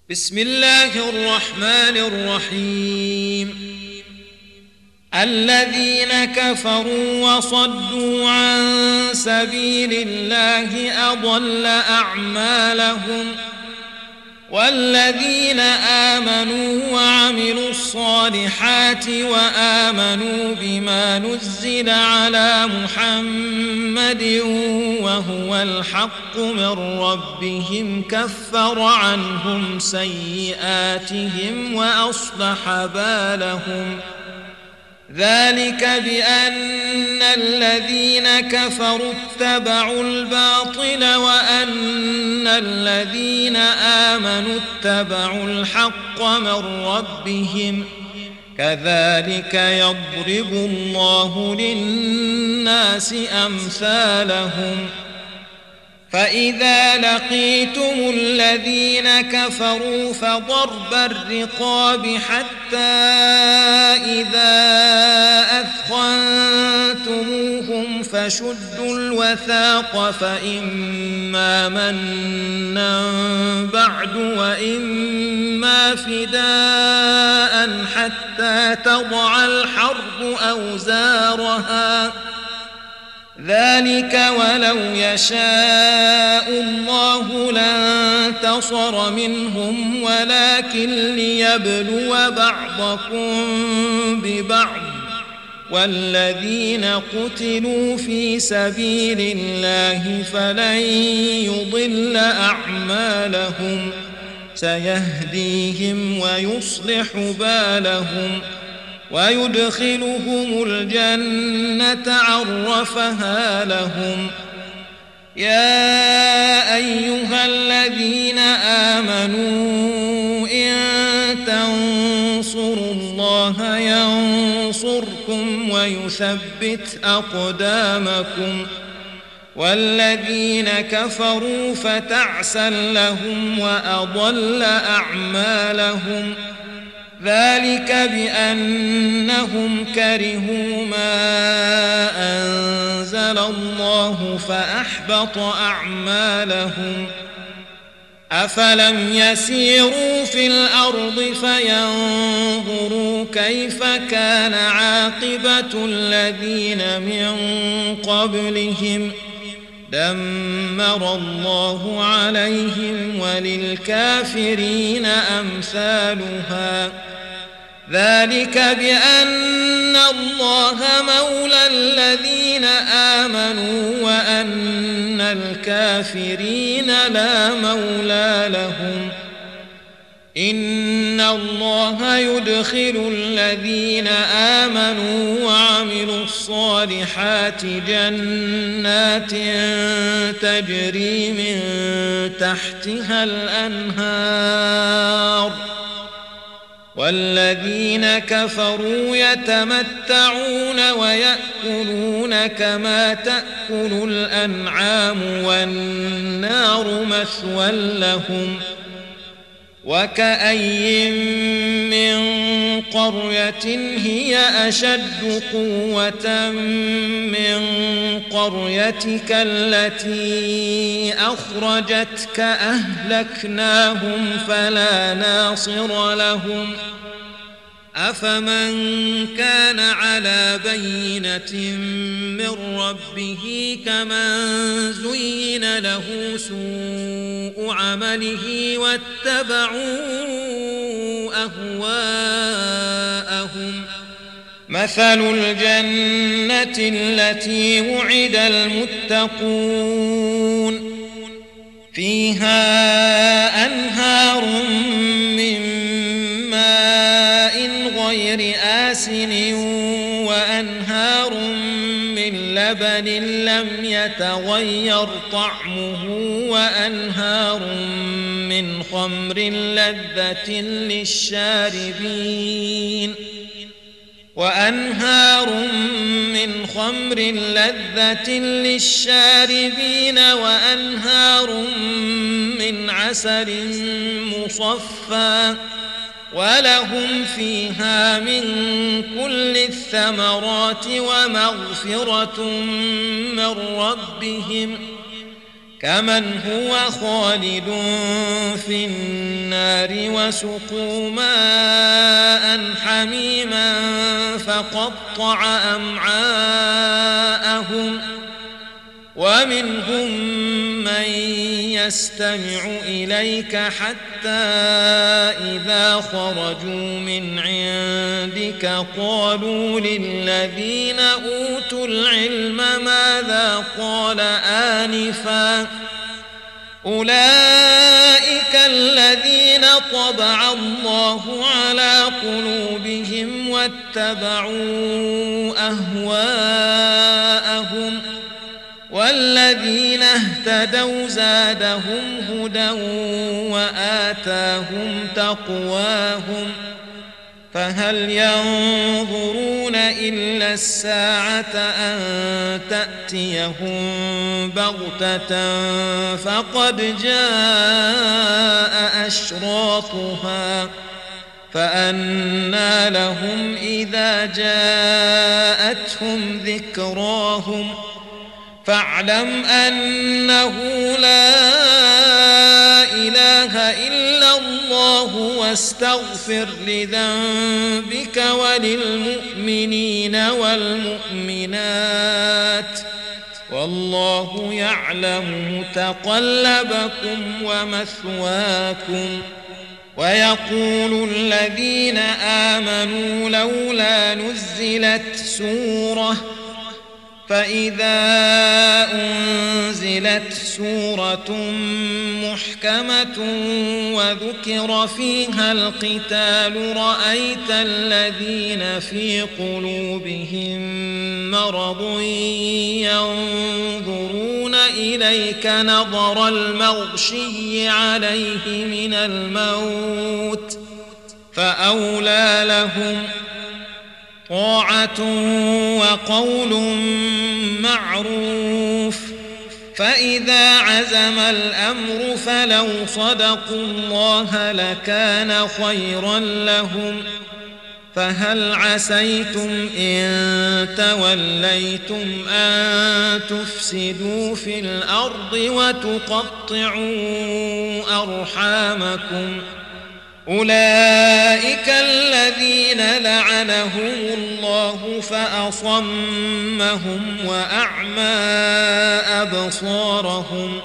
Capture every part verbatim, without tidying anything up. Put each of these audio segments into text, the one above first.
بسم الله الرحمن الرحيم. الذين كفروا وصدوا عن سبيل الله أضل أعمالهم، والذين آمنوا وعملوا الصالحات وآمنوا بما نزل على محمد وهو الحق من ربهم كفر عنهم سيئاتهم وأصلح بالهم. ذلك بأن الذين كفروا اتبعوا الباطل وأن الذين آمنوا اتبعوا الحق من ربهم، كذلك يضرب الله للناس أمثالهم. فإذا لقيتم الذين كفروا فضرب الرقاب حتى إذا أثخنتموهم فشدوا الوثاق فإما منا بعد وإما فداء حتى تضع الحرب أوزارها، ذلك ولو يشاء الله لانتصر منهم ولكن ليبلو بعضكم ببعض، والذين قتلوا في سبيل الله فلن يضل أعمالهم، سيهديهم ويصلح بالهم ويدخلهم الجنة عرفها لهم. يا أيها الذين آمنوا إن تنصروا الله ينصركم ويثبت أقدامكم، والذين كفروا فتعسا لهم وأضل أعمالهم. ذلك بأنهم كرهوا ما أنزل الله فأحبط أعمالهم. أفلم يسيروا في الأرض فينظروا كيف كان عاقبة الذين من قبلهم، دمر الله عليهم وللكافرين أمثالها. ذلك بأن الله مولى الذين آمنوا وأن الكافرين لا مولى لهم. إن الله يدخل الذين آمنوا وعملوا الصالحات جنات تجري من تحتها الأنهار، والذين كفروا يتمتعون ويأكلون كما تأكل الأنعام والنار مثوى لهم. وكأي من قرية هي أشد قوة من قريتك التي أخرجتك أهلكناهم فلا ناصر لهم. أفمن كان على بينة من ربه كمن زين له سوء عمله واتبعوا أهواءهم. مثل الجنة التي وعد المتقون فيها أنهار من غير آسن وأنهار من لبن لم يتغير طعمه وأنهار من خمر لذة للشاربين وأنهار من خمر لذة للشاربين وأنهار من عسل مصفى ولهم فيها من كل الثمرات ومغفرة من ربهم كمن هو خالد في النار وسقوا ماء حميما فقطع أمعاءهم ومنهم من يستمع إليك حتى إذا خرجوا من عندك قالوا للذين أوتوا العلم ماذا قال آنفا أولئك الذين طبع الله على قلوبهم واتبعوا أهواءهم والذين اهتدوا زادهم هدى وآتاهم تقواهم فهل ينظرون إلا الساعة أن تأتيهم بغتة فقد جاء أشراطها فأنى لهم إذا جاءتهم ذكراهم فاعلم أنه لا إله إلا الله واستغفر لذنبك وللمؤمنين والمؤمنات والله يعلم متقلبكم ومثواكم ويقول الذين آمنوا لولا نزلت سورة فإذا أنزلت سورة محكمة وذكر فيها القتال رأيت الذين في قلوبهم مرض ينظرون إليك نظر المغشي عليه من الموت فأولى لهم طاعة وقول معروف فإذا عزم الأمر فلو صدقوا الله لكان خيرا لهم فهل عسيتم إن توليتم أن تفسدوا في الأرض وتقطعوا أرحامكم أولئك الذين لعنهم الله فأصمهم وأعمى أبصارهم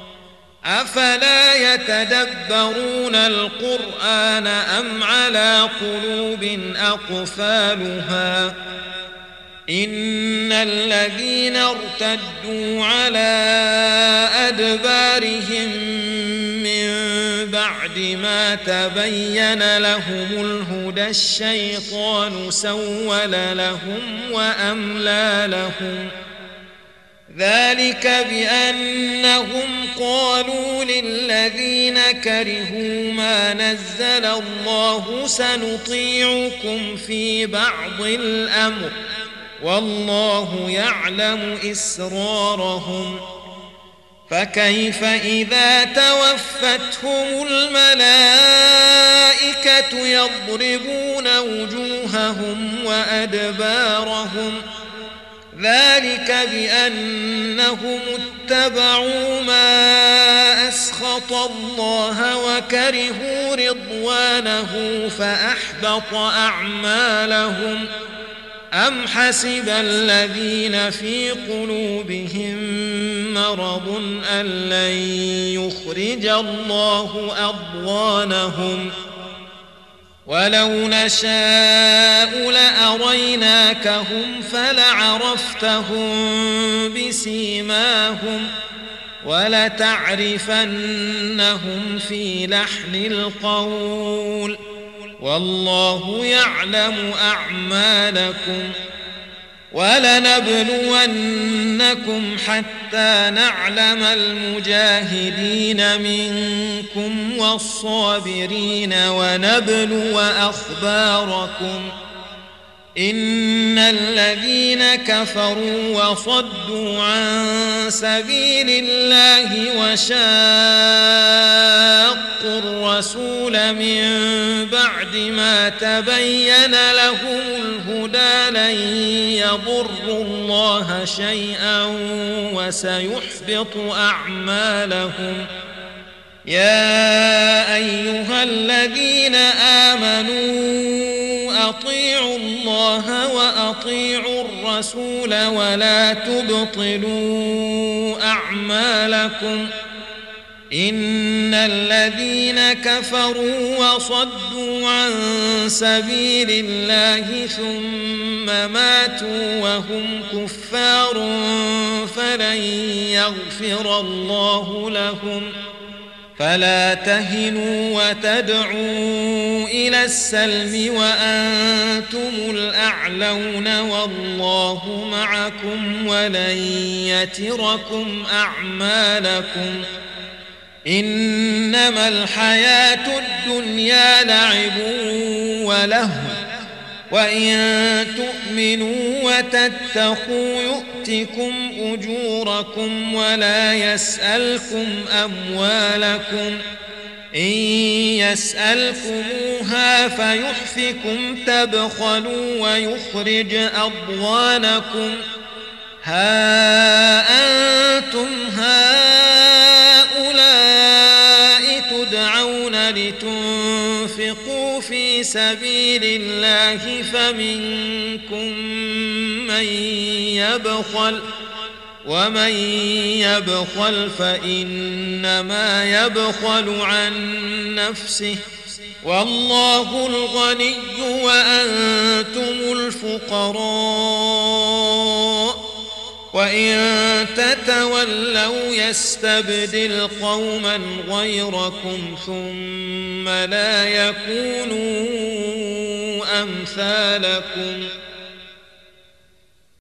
أفلا يتدبرون القرآن أم على قلوب أقفالها إن الذين ارتدوا على أدبارهم من بعد ما تبين لهم الهدى الشيطان سول لهم وأملى لهم ذلك بأنهم قالوا للذين كرهوا ما نزل الله سنطيعكم في بعض الأمر والله يعلم إسرارهم فكيف إذا توفتهم الملائكة يضربون وجوههم وأدبارهم ذلك بأنهم اتبعوا ما أسخط الله وكرهوا رضوانه فأحبط أعمالهم أم حسب الذين في قلوبهم مرض أن لن يخرج الله أضغانهم ولو نشاء لأريناكهم فلعرفتهم بسيماهم ولتعرفنهم في لحن القول والله يعلم أعمالكم ولنبلونكم حتى نعلم المجاهدين منكم والصابرين ونبلو أخباركم إن الذين كفروا وصدوا عن سبيل الله وشاقوا الرسول من بعد ما تبين لهم الهدى لن يضروا الله شيئا وسيحبط أعمالهم. يا أيها الذين آمنوا أطيعوا الله وأطيعوا الرسول ولا تبطلوا أعمالكم. إن الذين كفروا وصدوا عن سبيل الله ثم ماتوا وهم كفار فلن يغفر الله لهم. فلا تهنوا وتدعوا إلى السلم وأنتم الأعلون والله معكم ولن يتركم أعمالكم. إنما الحياة الدنيا لعب ولهو وإن تؤمنوا وتتقوا يؤتكم أجوركم ولا يسألكم أموالكم. إن يسألكموها فيحفكم تبخلوا ويخرج أضغانكم. ها أنتم هؤلاء تدعون لتنفقوا في سبيل الله فمنكم من يبخل ومن يبخل فإنما يبخل عن نفسه والله الغني وأنتم الفقراء. وإن تتولوا يستبدل قوما غيركم ثم لا يكونوا أمثالكم.